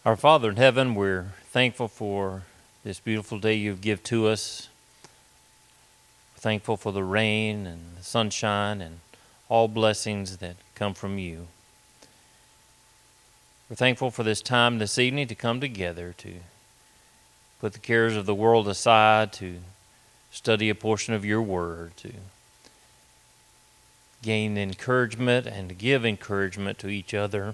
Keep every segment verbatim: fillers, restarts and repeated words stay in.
Our Father in heaven, we're thankful for this beautiful day you've given to us. We're thankful for the rain and the sunshine and all blessings that come from you. We're thankful for this time this evening to come together to put the cares of the world aside, to study a portion of your word, to gain encouragement and to give encouragement to each other.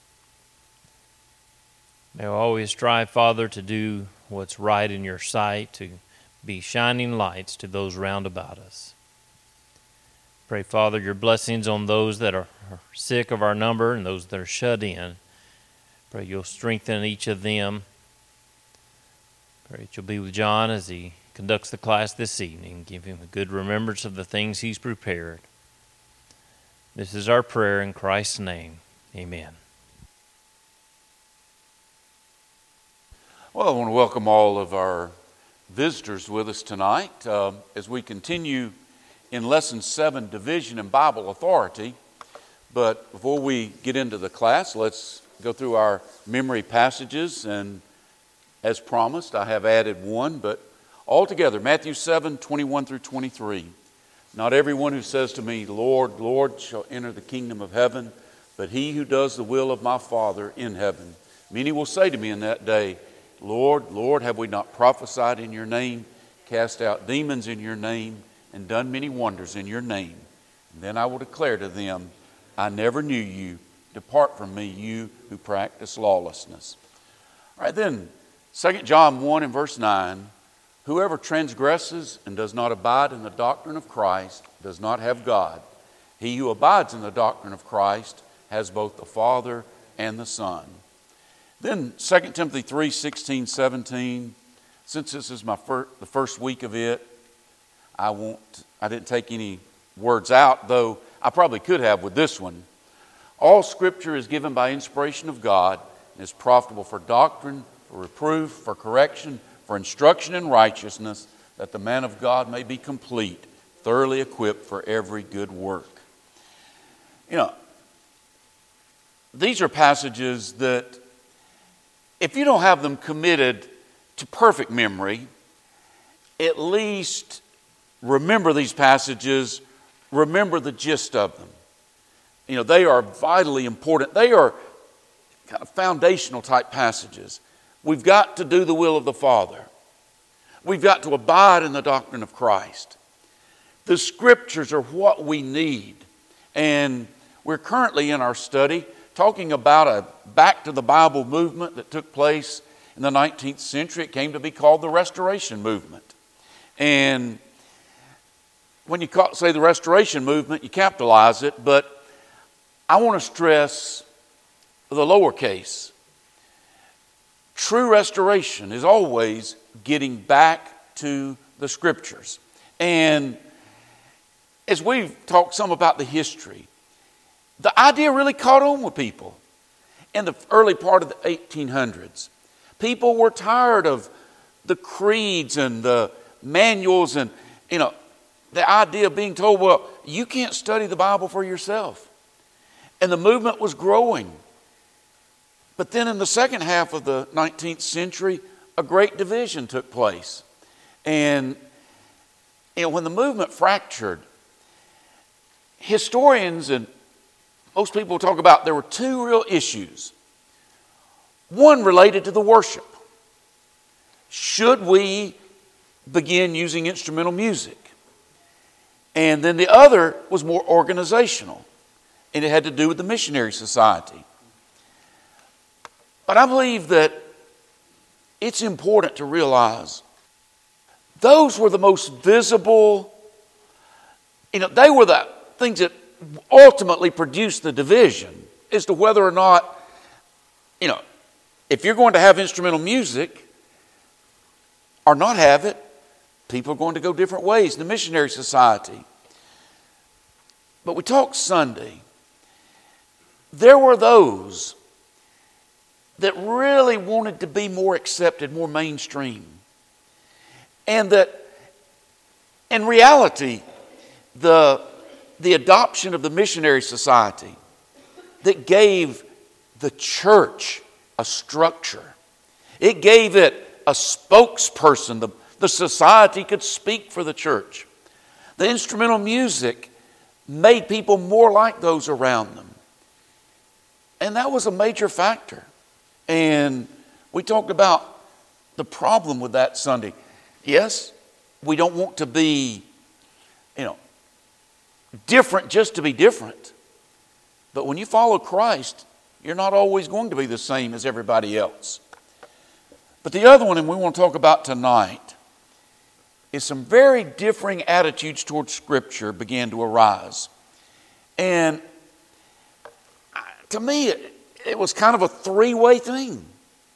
May we always strive, Father, to do what's right in your sight, to be shining lights to those round about us. Pray, Father, your blessings on those that are sick of our number and those that are shut in. Pray you'll strengthen each of them. Pray that you'll be with John as he conducts the class this evening. Give him a good remembrance of the things he's prepared. This is our prayer in Christ's name. Amen. Well, I want to welcome all of our visitors with us tonight uh, as we continue in Lesson seven, Division and Bible Authority. But before we get into the class, let's go through our memory passages. And as promised, I have added one, but altogether, Matthew seven, twenty-one through twenty-three. Not everyone who says to me, Lord, Lord, shall enter the kingdom of heaven, but he who does the will of my Father in heaven. Many will say to me in that day, Lord, Lord, have we not prophesied in your name, cast out demons in your name, and done many wonders in your name? And then I will declare to them, I never knew you. Depart from me, you who practice lawlessness. All right, then, Second John one and verse nine, whoever transgresses and does not abide in the doctrine of Christ does not have God. He who abides in the doctrine of Christ has both the Father and the Son. Then Second Timothy three, sixteen, seventeen, since this is my fir- the first week of it, I won't, I didn't take any words out, though I probably could have with this one. All Scripture is given by inspiration of God and is profitable for doctrine, for reproof, for correction, for instruction in righteousness, that the man of God may be complete, thoroughly equipped for every good work. You know, these are passages that if you don't have them committed to perfect memory, at least remember these passages, remember the gist of them. You know, they are vitally important. They are kind of foundational type passages. We've got to do the will of the Father. We've got to abide in the doctrine of Christ. The Scriptures are what we need. And we're currently in our study talking about a back to the Bible movement that took place in the nineteenth century. It came to be called the Restoration Movement. And when you say the Restoration Movement, you capitalize it, but I want to stress the lowercase. True restoration is always getting back to the Scriptures. And as we've talked some about the history, the idea really caught on with people in the early part of the eighteen hundreds. People were tired of the creeds and the manuals and, you know, the idea of being told, well, you can't study the Bible for yourself. And the movement was growing. But then in the second half of the nineteenth century, a great division took place. And, you know, when the movement fractured, historians and most people talk about there were two real issues. One related to the worship. Should we begin using instrumental music? And then the other was more organizational, and it had to do with the missionary society. But I believe that it's important to realize those were the most visible, you know, they were the things that ultimately produced the division as to whether or not, you know, if you're going to have instrumental music or not have it, people are going to go different ways in the missionary society. But we talked Sunday. There were those that really wanted to be more accepted, more mainstream. And that in reality, the, the adoption of the missionary society that gave the church a structure. It gave it a spokesperson. The, the society could speak for the church. The instrumental music made people more like those around them. And that was a major factor. And we talked about the problem with that Sunday. Yes, we don't want to be, you know, different just to be different. But when you follow Christ, you're not always going to be the same as everybody else. But the other one, and we want to talk about tonight, is some very differing attitudes towards Scripture began to arise. And to me, it, it was kind of a three-way thing.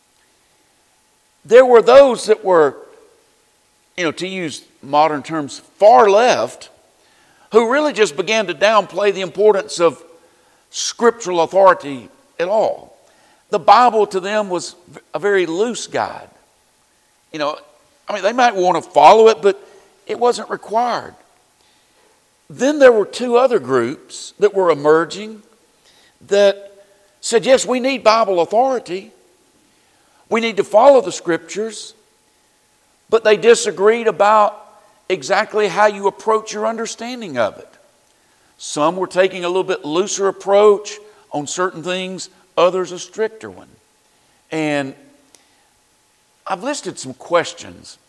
There were those that were, you know, to use modern terms, far left, who really just began to downplay the importance of scriptural authority at all. The Bible to them was a very loose guide. You know, I mean, they might want to follow it, but it wasn't required. Then there were two other groups that were emerging that said, yes, we need Bible authority. We need to follow the Scriptures. But they disagreed about exactly how you approach your understanding of it. Some were taking a little bit looser approach on certain things, others a stricter one. And I've listed some questions.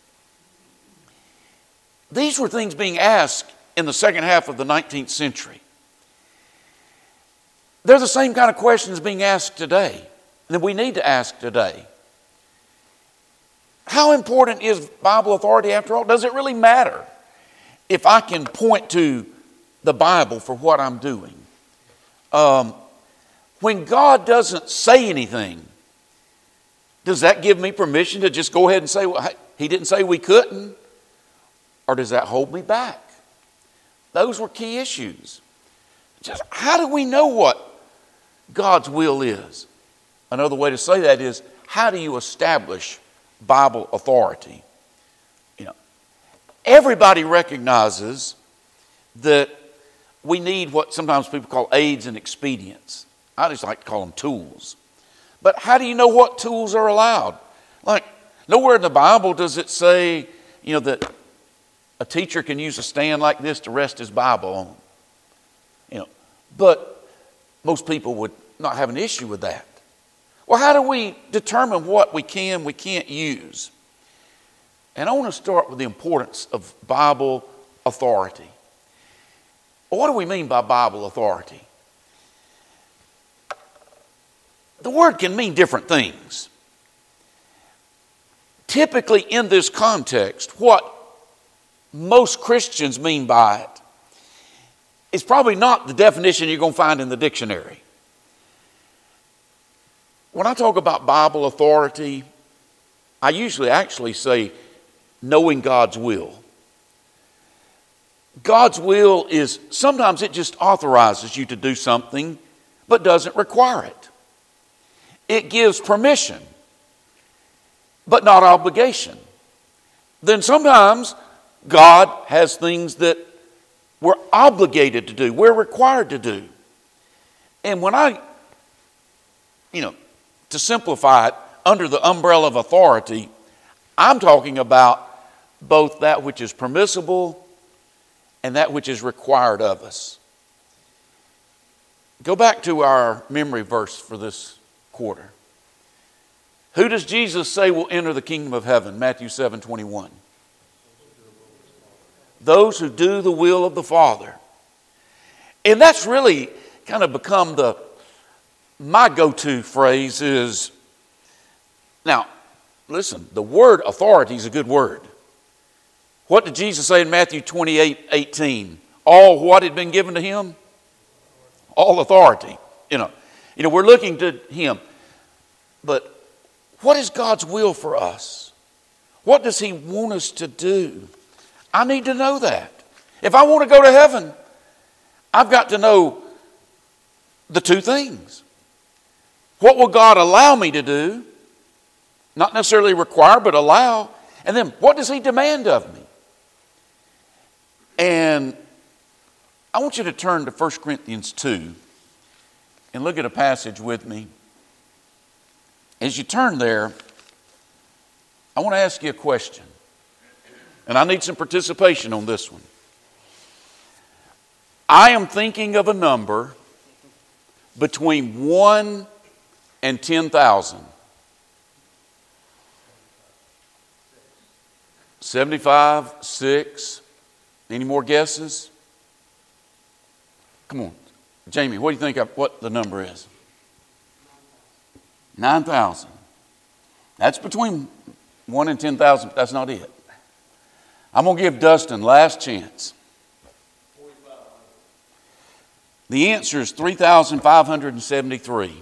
These were things being asked in the second half of the nineteenth century. They're the same kind of questions being asked today that we need to ask today. How important is Bible authority after all? Does it really matter if I can point to the Bible for what I'm doing? Um, when God doesn't say anything, does that give me permission to just go ahead and say, well, He didn't say we couldn't? Or does that hold me back? Those were key issues. Just how do we know what God's will is? Another way to say that is, how do you establish Bible authority? You know, everybody recognizes that we need what sometimes people call aids and expedients. I just like to call them tools. But how do you know what tools are allowed? Like, nowhere in the Bible does it say, you know, that a teacher can use a stand like this to rest his Bible on. You know, but most people would not have an issue with that. Well, how do we determine what we can, we can't use? And I want to start with the importance of Bible authority. Well, what do we mean by Bible authority? The word can mean different things. Typically in this context, what most Christians mean by it is probably not the definition you're going to find in the dictionary. When I talk about Bible authority, I usually actually say knowing God's will. God's will is, sometimes it just authorizes you to do something, but doesn't require it. It gives permission, but not obligation. Then sometimes God has things that we're obligated to do, we're required to do. And when I, you know, to simplify it, under the umbrella of authority, I'm talking about both that which is permissible and that which is required of us. Go back to our memory verse for this quarter. Who does Jesus say will enter the kingdom of heaven? Matthew seven twenty-one. Those who do the will of the Father. And that's really kind of become the, my go-to phrase is, now, listen, the word authority is a good word. What did Jesus say in Matthew twenty-eight eighteen? All what had been given to him? All authority. You know, you know, we're looking to him. But what is God's will for us? What does he want us to do? I need to know that. If I want to go to heaven, I've got to know the two things. What will God allow me to do? Not necessarily require, but allow. And then what does he demand of me? And I want you to turn to First Corinthians two and look at a passage with me. as you turn there, I want to ask you a question. And I need some participation on this one. I am thinking of a number between one and ten thousand. seventy-five, six. Any more guesses? Come on. Jamie, what do you think of what the number is? nine thousand. That's between one and ten thousand, but that's not it. I'm going to give Dustin last chance. The answer is three thousand five hundred seventy-three.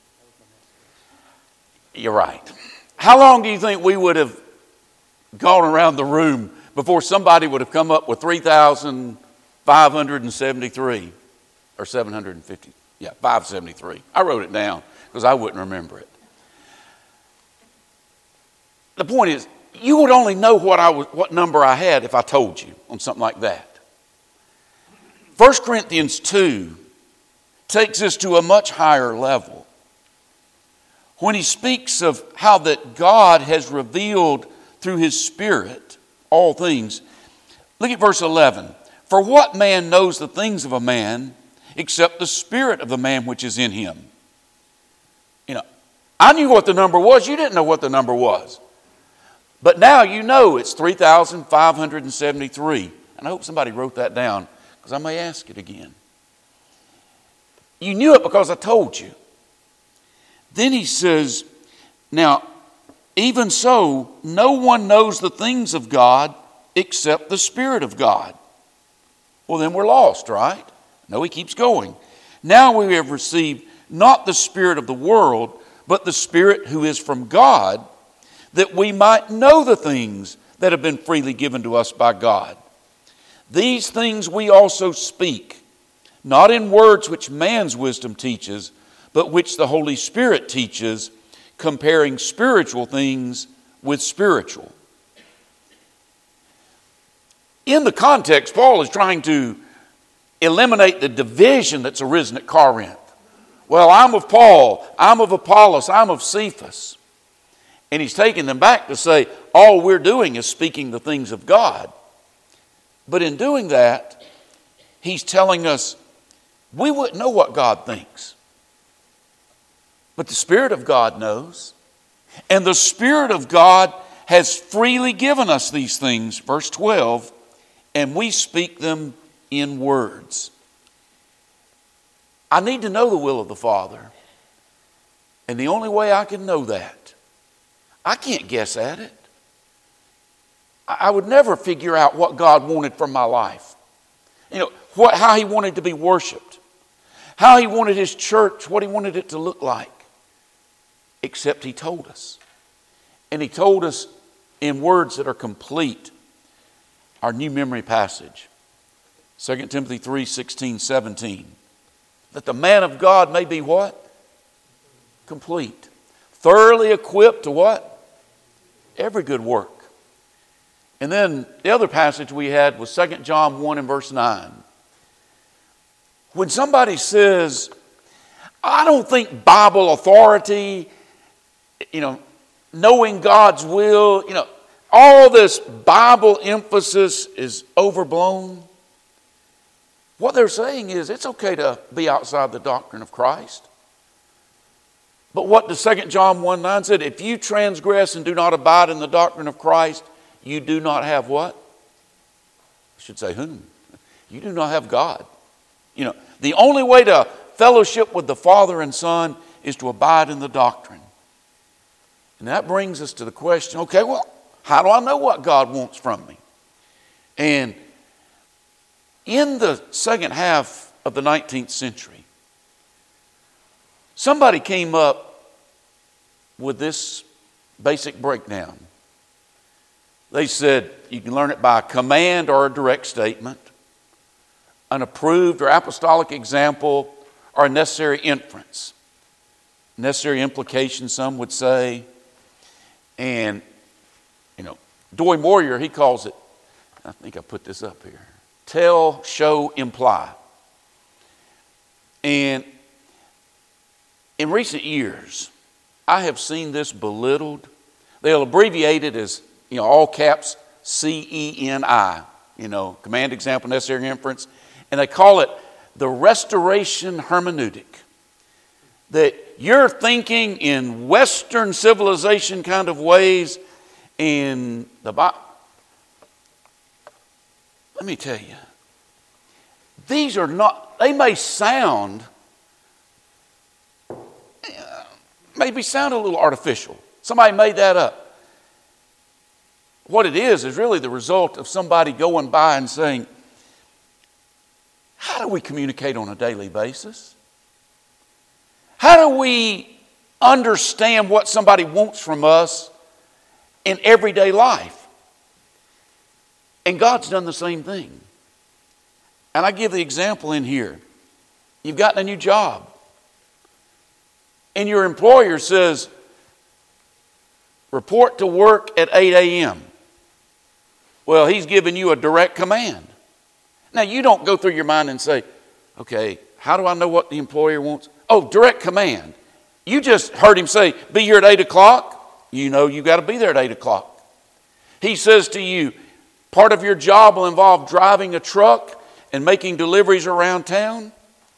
You're right. How long do you think we would have gone around the room before somebody would have come up with three thousand five hundred seventy-three? Or seven hundred fifty? Yeah, five seventy-three. I wrote it down because I wouldn't remember it. The point is, you would only know what I was, what number I had if I told you on something like that. First Corinthians two takes us to a much higher level. When he speaks of how that God has revealed through his Spirit all things. Look at verse eleven. For what man knows the things of a man except the spirit of the man which is in him? You know, I knew what the number was. You didn't know what the number was. But now you know it's three thousand five hundred seventy-three. And I hope somebody wrote that down because I may ask it again. You knew it because I told you. Then he says, now, even so, no one knows the things of God except the Spirit of God. Well, then we're lost, right? No, he keeps going. Now we have received not the spirit of the world, but the Spirit who is from God, that we might know the things that have been freely given to us by God. These things we also speak, not in words which man's wisdom teaches, but which the Holy Spirit teaches, comparing spiritual things with spiritual. In the context, Paul is trying to eliminate the division that's arisen at Corinth. Well, I'm of Paul, I'm of Apollos, I'm of Cephas. And he's taking them back to say, all we're doing is speaking the things of God. But in doing that, he's telling us we wouldn't know what God thinks. But the Spirit of God knows. And the Spirit of God has freely given us these things, verse twelve, and we speak them in words. I need to know the will of the Father. And the only way I can know that, I can't guess at it. I would never figure out what God wanted from my life. You know, what, how he wanted to be worshiped. How he wanted his church, what he wanted it to look like. Except he told us. And he told us in words that are complete. Our new memory passage. Second Timothy three, sixteen, seventeen. That the man of God may be what? Complete. Thoroughly equipped to what? Every good work. And then the other passage we had was Second John one and verse nine. When somebody says, I don't think Bible authority, you know, knowing God's will, you know, all this Bible emphasis is overblown. What they're saying is it's okay to be outside the doctrine of Christ. But what does Second John one nine said? If you transgress and do not abide in the doctrine of Christ, you do not have what? I should say whom? You do not have God. You know, the only way to fellowship with the Father and Son is to abide in the doctrine. And that brings us to the question, okay, well, how do I know what God wants from me? And in the second half of the nineteenth century, somebody came up with this basic breakdown. They said you can learn it by a command or a direct statement, an approved or apostolic example, or a necessary inference. Necessary implication, some would say. And, you know, Doy Moyer, he calls it, I think I put this up here, tell, show, imply. And in recent years, I have seen this belittled. They'll abbreviate it as, you know, all caps C E N I, you know, command, example, necessary inference. And they call it the restoration hermeneutic. That you're thinking in Western civilization kind of ways, and the Bible. Let me tell you, these are not, they may sound, maybe sound a little artificial. Somebody made that up. What it is is really the result of somebody going by and saying, how do we communicate on a daily basis? How do we understand what somebody wants from us in everyday life? And God's done the same thing. And I give the example in here. You've gotten a new job. And your employer says, report to work at eight a.m. Well, he's giving you a direct command. Now, you don't go through your mind and say, okay, how do I know what the employer wants? Oh, direct command. You just heard him say, be here at eight o'clock. You know you've got to be there at eight o'clock. He says to you, part of your job will involve driving a truck and making deliveries around town.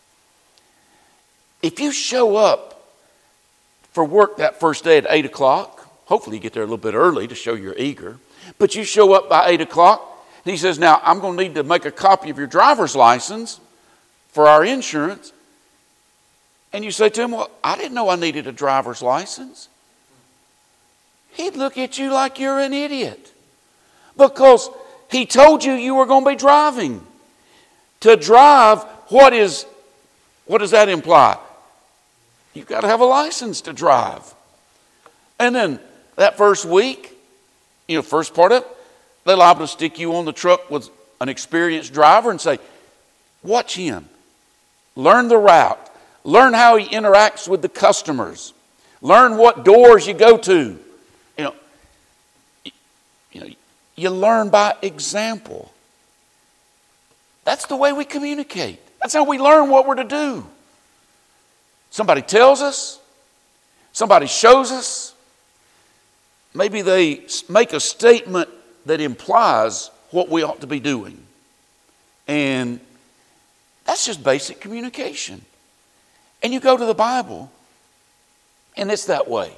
If you show up for work that first day at eight o'clock, hopefully you get there a little bit early to show you're eager, but you show up by eight o'clock, and he says, now I'm going to need to make a copy of your driver's license for our insurance. And you say to him, well, I didn't know I needed a driver's license. He'd look at you like you're an idiot. Because he told you you were going to be driving. To drive, what is, what does that imply? You've got to have a license to drive. And then that first week, you know, first part of it, they're liable to stick you on the truck with an experienced driver and say, watch him. Learn the route. Learn how he interacts with the customers. Learn what doors you go to. You know, you know, you learn by example. That's the way we communicate. That's how we learn what we're to do. Somebody tells us. Somebody shows us. Maybe they make a statement that implies what we ought to be doing. And that's just basic communication. And you go to the Bible, and it's that way.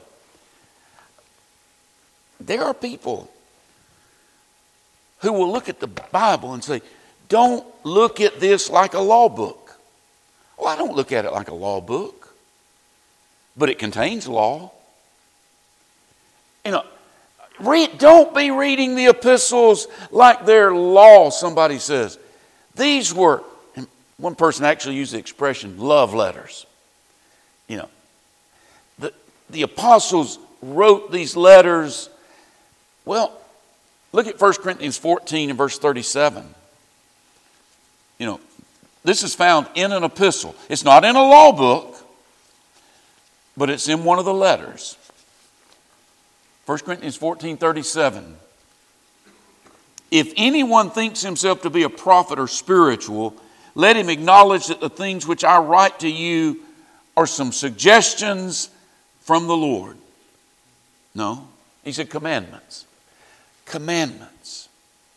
There are people who will look at the Bible and say, don't look at this like a law book. Well, I don't look at it like a law book, but it contains law. You know, read, don't be reading the epistles like they're law, somebody says. These were, one person actually used the expression, love letters. You know, the, the apostles wrote these letters. Well, look at First Corinthians fourteen and verse thirty-seven. You know, this is found in an epistle. It's not in a law book, but it's in one of the letters. First Corinthians fourteen thirty-seven. If anyone thinks himself to be a prophet or spiritual, let him acknowledge that the things which I write to you are some suggestions from the Lord. No, he said commandments. Commandments.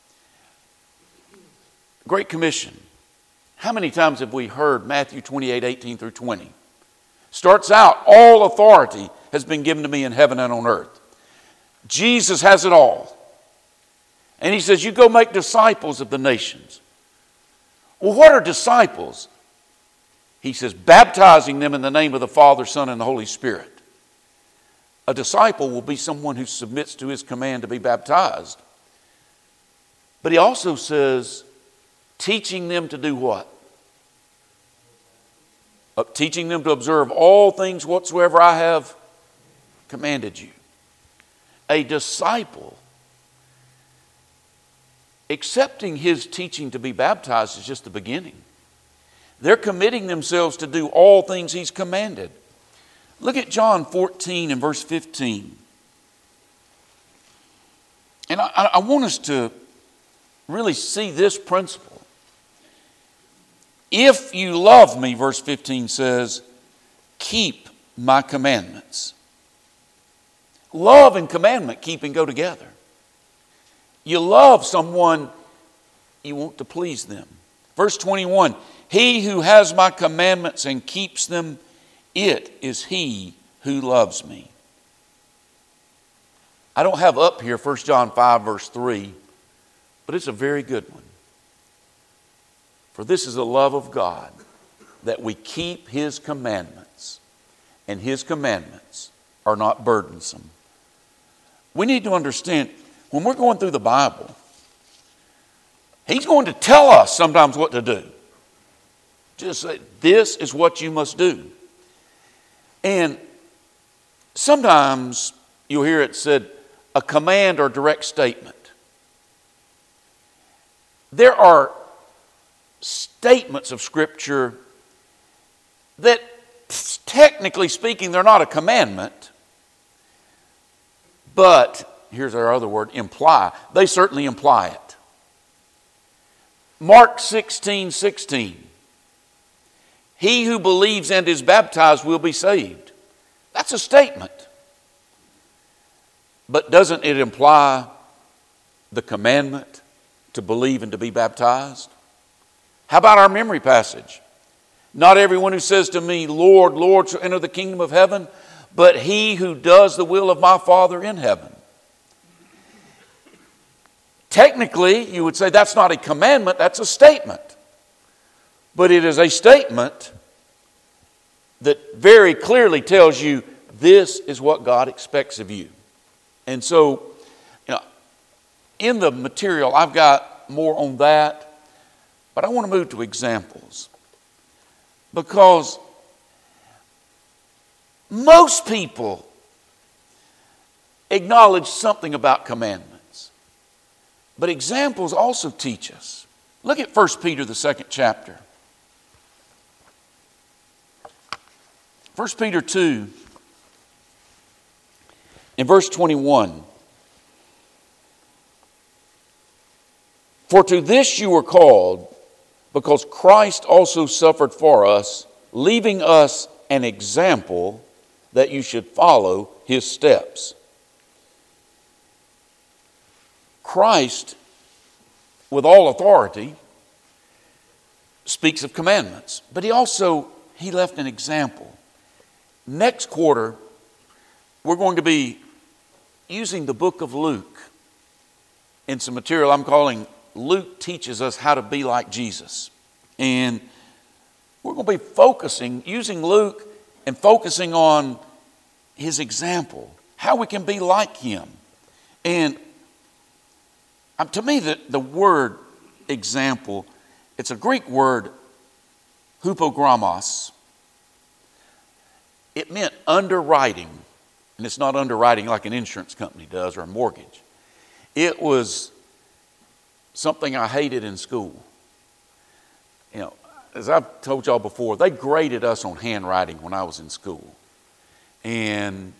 Great Commission. How many times have we heard Matthew twenty-eight, eighteen through twenty? Starts out, all authority has been given to me in heaven and on earth. Jesus has it all. And he says, you go make disciples of the nations. Well, what are disciples? He says, baptizing them in the name of the Father, Son, and the Holy Spirit. A disciple will be someone who submits to his command to be baptized. But he also says, teaching them to do what? Uh, teaching them to observe all things whatsoever I have commanded you. A disciple, accepting his teaching to be baptized is just the beginning. They're committing themselves to do all things he's commanded. Look at John fourteen and verse fifteen. And I, I want us to really see this principle. If you love me, verse fifteen says, keep my commandments. love and commandment keeping go together. You love someone, you want to please them. Verse twenty-one, he who has my commandments and keeps them, it is he who loves me. I don't have up here First John five verse three, but it's a very good one. For this is the love of God, that we keep his commandments, and his commandments are not burdensome. We need to understand, when we're going through the Bible, he's going to tell us sometimes what to do. Just say, this is what you must do. And sometimes you'll hear it said, a command or direct statement. There are statements of Scripture that, technically speaking, they're not a commandment, but, here's our other word, imply. They certainly imply it. Mark sixteen sixteen. He who believes and is baptized will be saved. That's a statement. But doesn't it imply the commandment to believe and to be baptized? How about our memory passage? Not everyone who says to me, Lord, Lord, shall enter the kingdom of heaven, but he who does the will of my Father in heaven. Technically, you would say that's not a commandment, that's a statement. But it is a statement that very clearly tells you this is what God expects of you. And so, you know, in the material, I've got more on that, but I want to move to examples. Because most people acknowledge something about commandments, but examples also teach us. Look at First Peter, the second chapter. First Peter two, in verse twenty-one. For to this you were called, because Christ also suffered for us, leaving us an example that you should follow his steps. Christ, with all authority, speaks of commandments, but he also, he left an example. Next quarter, we're going to be using the book of Luke in some material I'm calling Luke Teaches Us How to Be Like Jesus. And we're going to be focusing, using Luke and focusing on his example, how we can be like him. And um, to me, the, the word example, it's a Greek word, hupogrammos. It meant underwriting. And it's not underwriting like an insurance company does or a mortgage. It was something I hated in school. You know, as I've told y'all before, they graded us on handwriting when I was in school. And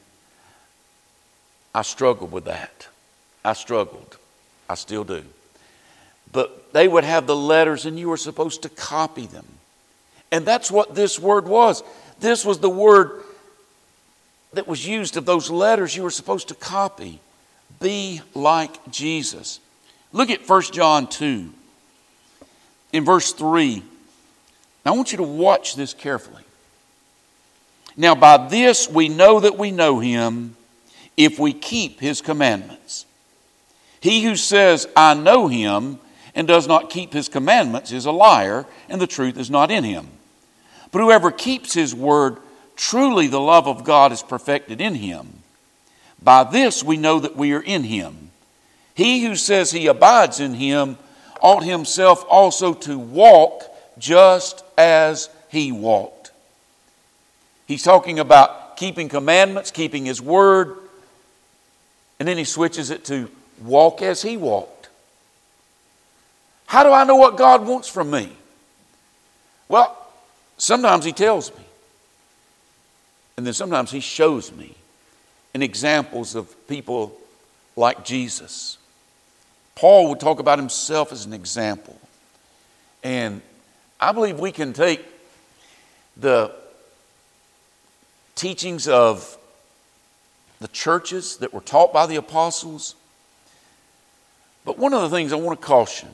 I struggled with that. I struggled. I still do. But they would have the letters and you were supposed to copy them. And that's what this word was. This was the word that was used of those letters you were supposed to copy. Be like Jesus. Look at First John two, in verse three. Now I want you to watch this carefully. Now by this we know that we know him, if we keep his commandments. He who says, I know him, and does not keep his commandments is a liar, and the truth is not in him. But whoever keeps his word, truly the love of God is perfected in him. By this we know that we are in him. He who says he abides in him ought himself also to walk just as he walked. He's talking about keeping commandments, keeping his word, and then he switches it to walk as he walked. How do I know what God wants from me? Well, sometimes he tells me. And then sometimes he shows me in examples of people like Jesus. Paul would talk about himself as an example. And I believe we can take the teachings of the churches that were taught by the apostles. But one of the things I want to caution,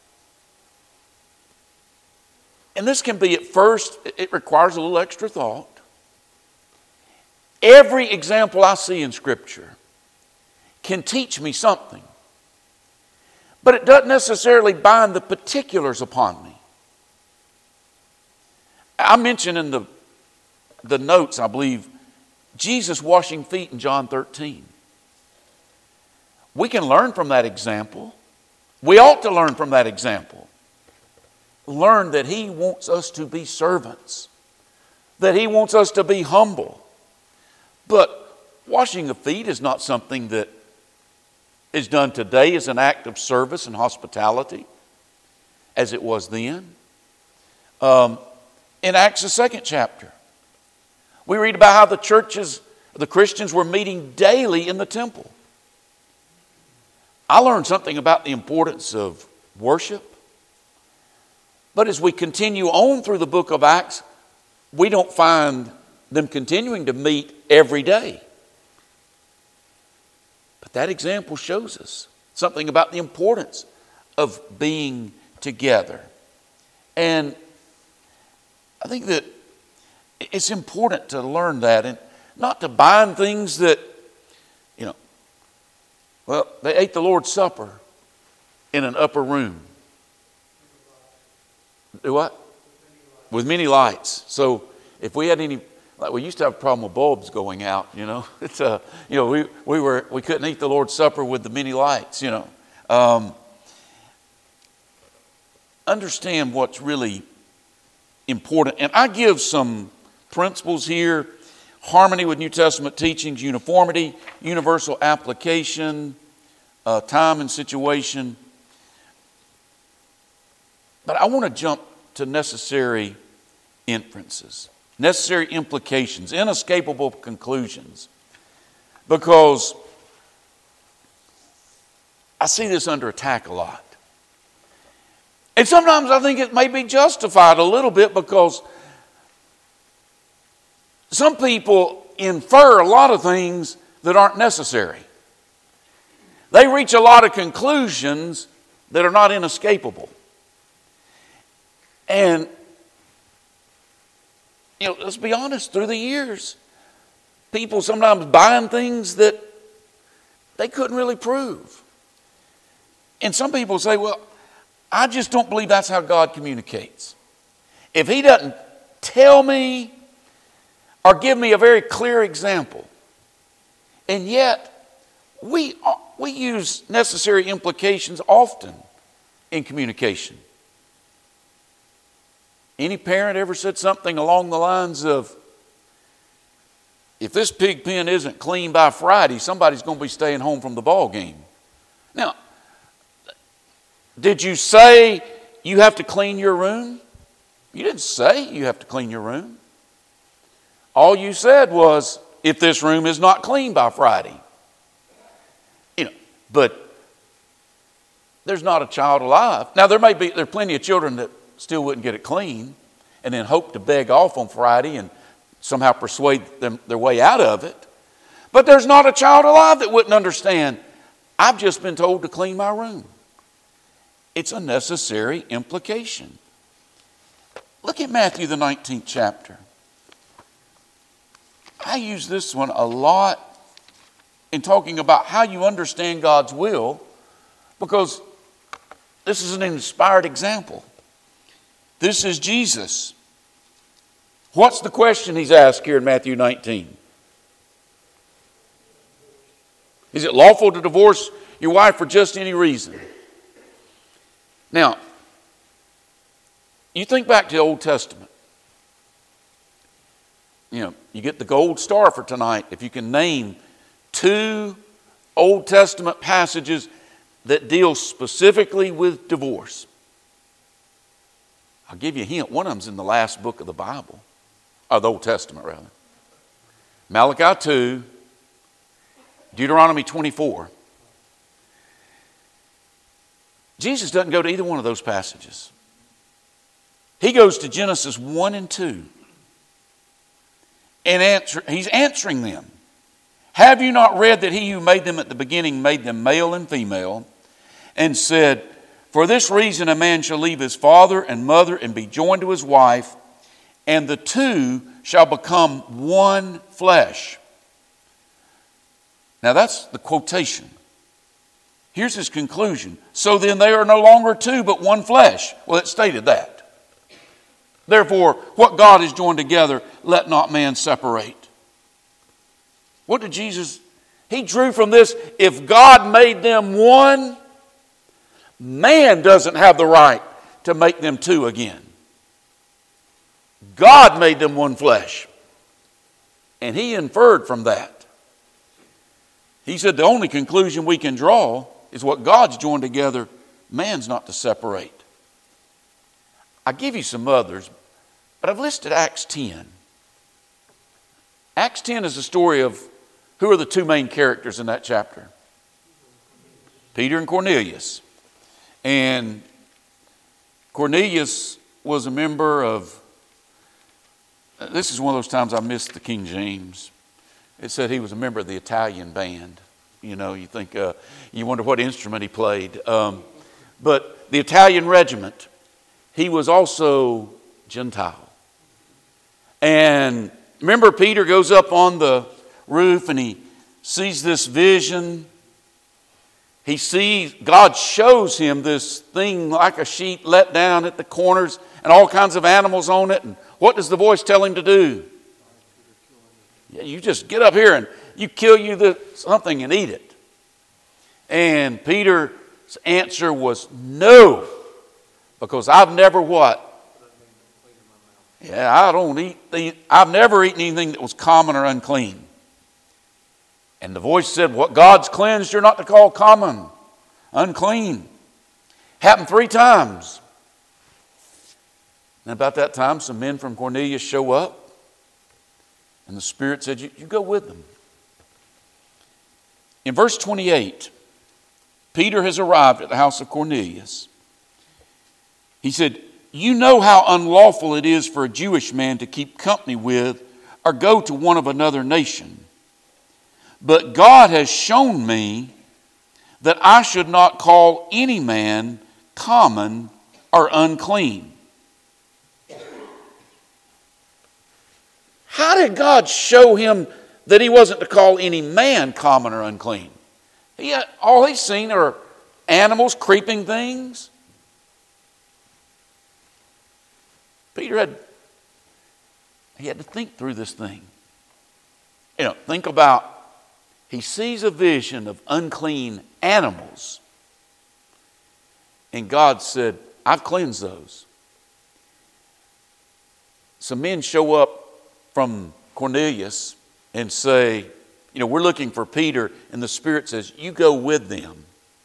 and this can be at first, it requires a little extra thought. Every example I see in Scripture can teach me something, but it doesn't necessarily bind the particulars upon me. I mentioned in the, the notes, I believe, Jesus washing feet in John thirteen. We can learn from that example. We ought to learn from that example. Learn that He wants us to be servants, that He wants us to be humble. But washing of feet is not something that is done today as an act of service and hospitality, as it was then. Um, in Acts, the second chapter, we read about how the churches, the Christians were meeting daily in the temple. I learned something about the importance of worship. But as we continue on through the book of Acts, we don't find them continuing to meet every day. But that example shows us something about the importance of being together. And I think that it's important to learn that and not to bind things that, you know, well, they ate the Lord's Supper in an upper room. Do what? With many lights. So if we had any, like we used to have a problem with bulbs going out, you know. It's uh, you know, we we were we couldn't eat the Lord's Supper with the many lights, you know. Um, understand what's really important, and I give some principles here: harmony with New Testament teachings, uniformity, universal application, uh, time and situation. But I want to jump to necessary inferences, necessary implications, inescapable conclusions, because I see this under attack a lot. And sometimes I think it may be justified a little bit, because some people infer a lot of things that aren't necessary. They reach a lot of conclusions that are not inescapable. And, you know, let's be honest, through the years, people sometimes buying things that they couldn't really prove. And some people say, well, I just don't believe that's how God communicates. If He doesn't tell me or give me a very clear example, and yet we, we use necessary implications often in communication. Any parent ever said something along the lines of, if this pig pen isn't clean by Friday, somebody's going to be staying home from the ball game? Now, did you say you have to clean your room? You didn't say you have to clean your room. All you said was, if this room is not clean by Friday. You know, but there's not a child alive. Now, there may be, there are plenty of children that still wouldn't get it clean and then hope to beg off on Friday and somehow persuade them their way out of it. But there's not a child alive that wouldn't understand, I've just been told to clean my room. It's a necessary implication. Look at Matthew, the nineteenth chapter. I use this one a lot in talking about how you understand God's will, because this is an inspired example. This is Jesus. What's the question He's asked here in Matthew nineteen? Is it lawful to divorce your wife for just any reason? Now, you think back to the Old Testament. You know, you get the gold star for tonight if you can name two Old Testament passages that deal specifically with divorce. I'll give you a hint. One of them's in the last book of the Bible, or the Old Testament rather. Malachi two, Deuteronomy twenty-four. Jesus doesn't go to either one of those passages. He goes to Genesis one and two. And answer, he's answering them. Have you not read that he who made them at the beginning made them male and female, and said, for this reason a man shall leave his father and mother and be joined to his wife, and the two shall become one flesh. Now that's the quotation. Here's his conclusion. So then they are no longer two, but one flesh. Well, it stated that. Therefore, what God has joined together, let not man separate. What did Jesus... He drew from this, if God made them one, man doesn't have the right to make them two again. God made them one flesh. And he inferred from that. He said the only conclusion we can draw is what God's joined together, man's not to separate. I give you some others, but I've listed Acts ten. Acts ten is the story of who are the two main characters in that chapter? Peter and Cornelius. And Cornelius was a member of, this is one of those times I missed the King James. It said he was a member of the Italian band. You know, you think, uh, you wonder what instrument he played. Um, but the Italian regiment, he was also Gentile. And remember, Peter goes up on the roof and he sees this vision. He sees, God shows him this thing like a sheet let down at the corners and all kinds of animals on it. And what does the voice tell him to do? Yeah, you just get up here and you kill you the, something and eat it. And Peter's answer was no, because I've never what? Yeah, I don't eat, the, I've never eaten anything that was common or unclean. And the voice said, what God's cleansed, you're not to call common, unclean. Happened three times. And about that time, some men from Cornelius show up. And the Spirit said, you, you go with them. In verse twenty-eight, Peter has arrived at the house of Cornelius. He said, you know how unlawful it is for a Jewish man to keep company with or go to one of another nation. But God has shown me that I should not call any man common or unclean. How did God show him that he wasn't to call any man common or unclean? He had, all he's seen are animals, creeping things. Peter had, he had to think through this thing. You know, think about, he sees a vision of unclean animals. And God said, I've cleansed those. Some men show up from Cornelius and say, you know, we're looking for Peter, and the Spirit says, you go with them.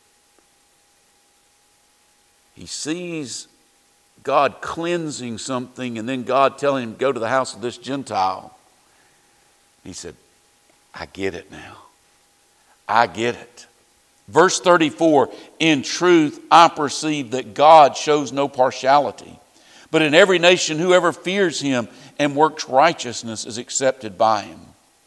He sees God cleansing something, and then God telling him to go to the house of this Gentile. He said, I get it now. I get it. Verse thirty-four, in truth, I perceive that God shows no partiality, but in every nation, whoever fears him and works righteousness is accepted by him.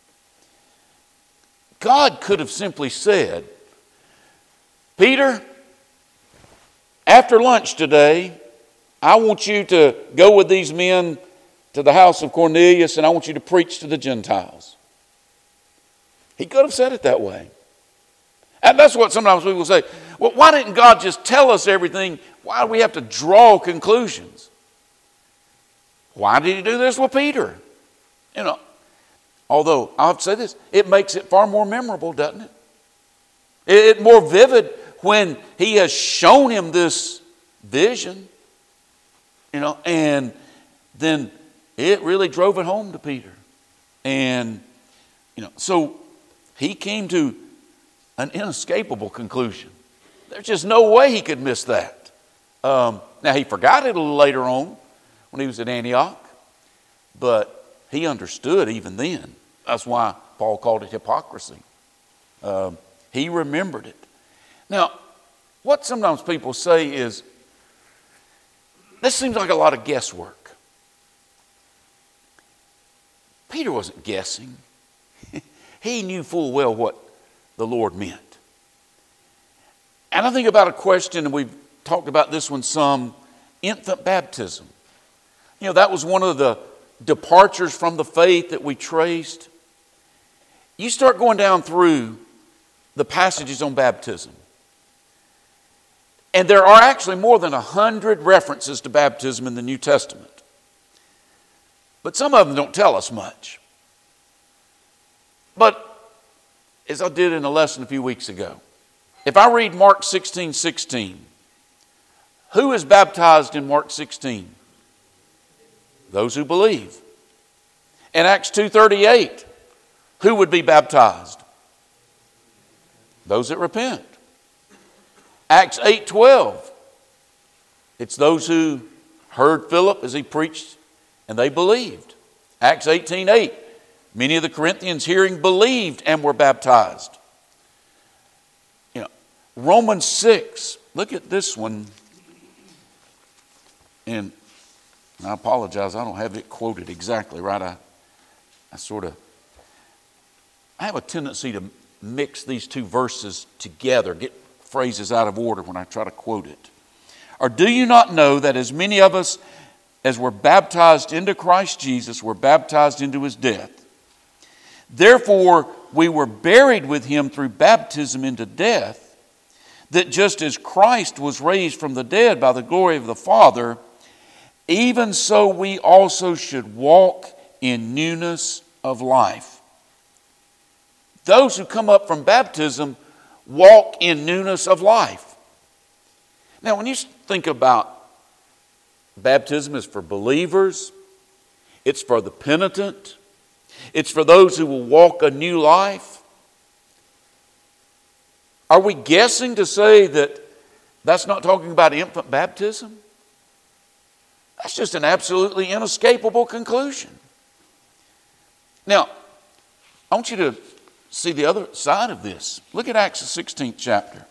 God could have simply said, Peter, after lunch today, I want you to go with these men to the house of Cornelius, and I want you to preach to the Gentiles. He could have said it that way. And that's what sometimes people say, well, why didn't God just tell us everything? Why do we have to draw conclusions? Why did he do this with Peter? You know, although I'll have to say this, it makes it far more memorable, doesn't it? It's more vivid when he has shown him this vision, you know, and then it really drove it home to Peter. And, you know, so he came to an inescapable conclusion. There's just no way he could miss that. Um, now, he forgot it a little later on when he was at Antioch, but he understood even then. That's why Paul called it hypocrisy. Um, he remembered it. Now, what sometimes people say is, this seems like a lot of guesswork. Peter wasn't guessing. He knew full well what the Lord meant. And I think about a question, and we've talked about this one some, infant baptism. You know, that was one of the departures from the faith that we traced. You start going down through the passages on baptism, and there are actually more than a hundred references to baptism in the New Testament. But some of them don't tell us much. But as I did in a lesson a few weeks ago, if I read Mark sixteen sixteen, who is baptized in Mark sixteen? Those who believe. In Acts two thirty-eight, who would be baptized? Those that repent. Acts eight twelve, it's those who heard Philip as he preached and they believed. Acts eighteen eight, many of the Corinthians hearing believed and were baptized. You know, Romans six, look at this one. And I apologize, I don't have it quoted exactly right. I, I sort of, I have a tendency to mix these two verses together, get phrases out of order when I try to quote it. Or do you not know that as many of us as were baptized into Christ Jesus were baptized into his death? Therefore, we were buried with him through baptism into death, that just as Christ was raised from the dead by the glory of the Father, even so we also should walk in newness of life. Those who come up from baptism walk in newness of life. Now, when you think about baptism is for believers, it's for the penitent, it's for those who will walk a new life. Are we guessing to say that that's not talking about infant baptism? That's just an absolutely inescapable conclusion. Now, I want you to see the other side of this. Look at Acts the sixteenth chapter.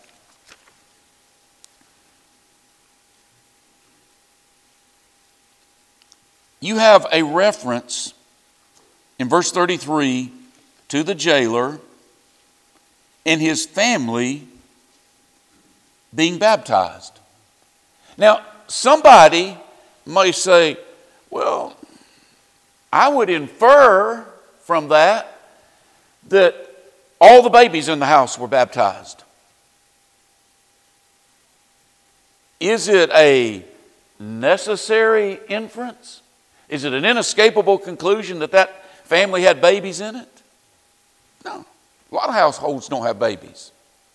You have a reference in verse thirty-three to the jailer and his family being baptized. Now, somebody may say, well, I would infer from that that all the babies in the house were baptized. Is it a necessary inference? Is it an inescapable conclusion that that family had babies in it? No. A lot of households don't have babies.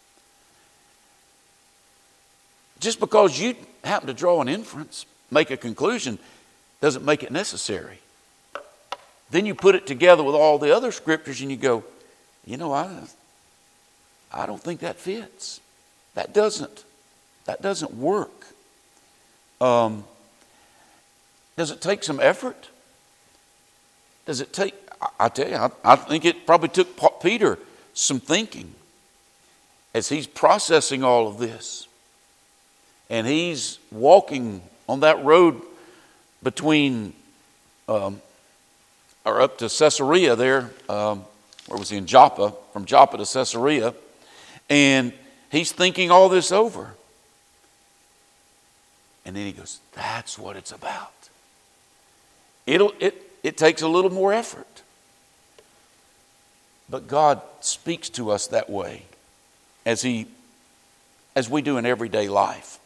Just because you happen to draw an inference, make a conclusion, doesn't make it necessary. Then you put it together with all the other scriptures and you go, you know, I, I don't think that fits. That doesn't, that doesn't work. Um, does it take some effort? Does it take, I, I tell you, I, I think it probably took Peter some thinking as he's processing all of this. And he's walking on that road between, um, or up to Caesarea there, um, where was he, in Joppa, from Joppa to Caesarea, and he's thinking all this over. And then he goes, that's what it's about. It'll, it, it takes a little more effort. But God speaks to us that way as he, as we do in everyday life.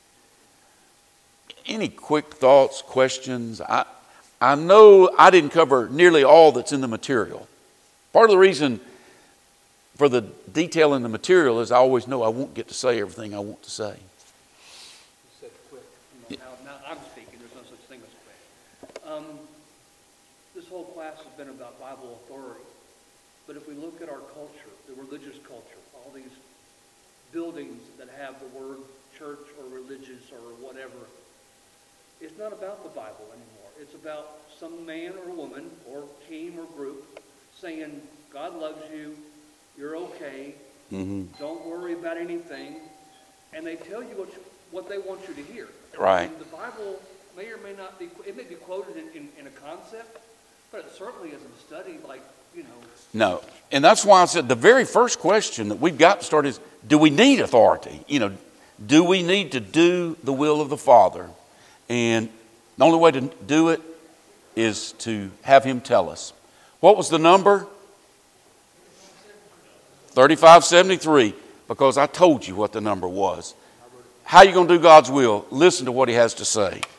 Any quick thoughts, questions? I, I know I didn't cover nearly all that's in the material. Part of the reason for the detail in the material is I always know I won't get to say everything I want to say. You said quick. You know, now, now I'm speaking. There's no such thing as quick. Um, this whole class has been about Bible authority. But if we look at our culture, the religious culture, all these buildings that have the word church or religious or whatever, it's not about the Bible anymore. It's about some man or woman or team or group saying, God loves you, you're okay, mm-hmm. Don't worry about anything. And they tell you what, you, what they want you to hear. Right. And the Bible may or may not be, it may be quoted in, in, in a concept, but it certainly isn't studied like, you know. No. And that's why I said the very first question that we've got to start is, do we need authority? You know, do we need to do the will of the Father? And the only way to do it is to have Him tell us. What was the number? thirty-five seventy-three, because I told you what the number was. How are you going to do God's will? Listen to what He has to say.